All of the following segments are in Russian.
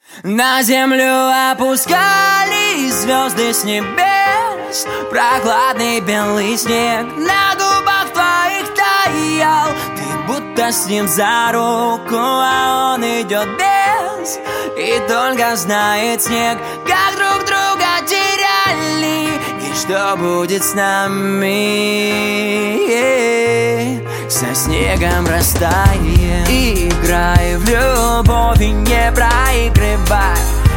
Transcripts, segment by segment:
На землю опускались звезды с небес, прохладный белый снег на губах твоих таял. Ты будто с ним за руку, а он идет без. И только знает снег, как друг друга теряли, и что будет с нами. Со снегом растаем, играй в любовь и не проигрывай.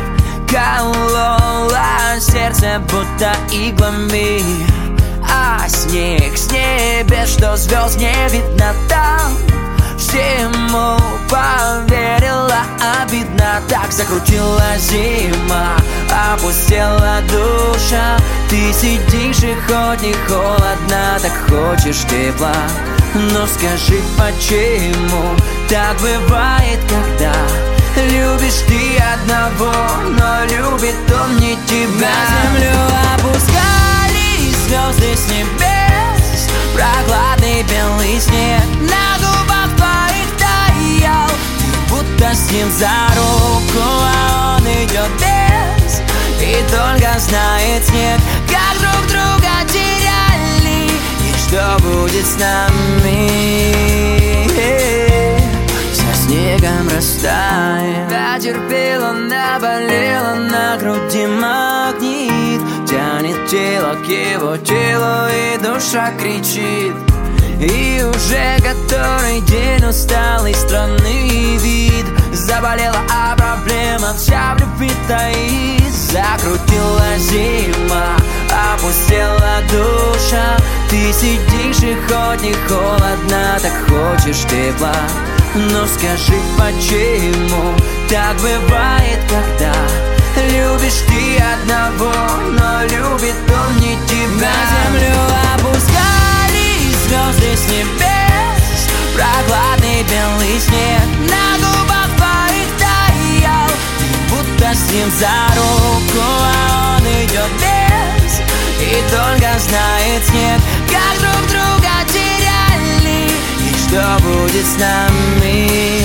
Колола сердце будто иглами, а снег с небес, что звезд не видно там. Всему поверила, обидно, так закрутила зима, опустела душа. Ты сидишь и хоть не холодно, так хочешь тепла. Но скажи, почему так бывает, когда любишь ты одного, но любит он не тебя. На землю опускались звезды с небес, прохладный белый снег на губах твоих таял. Ты будто с ним за руку, а он идет без. И только знает снег, как друг друга теряли, и что будет с нами. Со снегом растаем. Потерпела, наболела, на груди магнит, тянет тело к его телу, и душа кричит. И уже который день усталый, странный вид. Заболела, а проблема вся в любви таит. Закрутила зима, опустела душа. Ты сидишь и хоть не холодно, так хочешь тепла. Но скажи, почему так бывает, когда любишь ты одного, но любит он не тебя. На землю опускались звезды с небес, прохладный белый снег на губах твоих таял. Ты будто с ним за руку, а он идет без. И только знает снег, как друг друга теряли, и что будет с нами.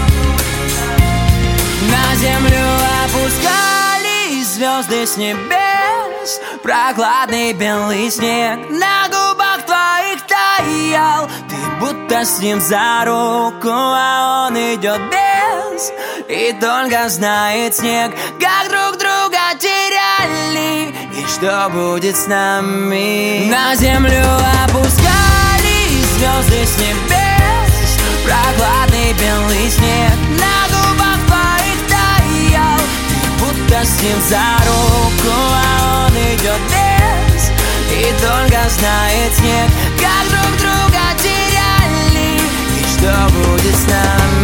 На землю опускались звезды с небес, прохладный белый снег на губах твоих таял. Ты будто с ним за руку, а он идет без. И только знает снег, как друг друга теряли, и что будет с нами. На землю опускались звезды с небес, прохладный белый снег на губах твоих таял. Ты будто с ним за руку, а он идет без. И только знает снег, как друг друга теряли, и что будет с нами.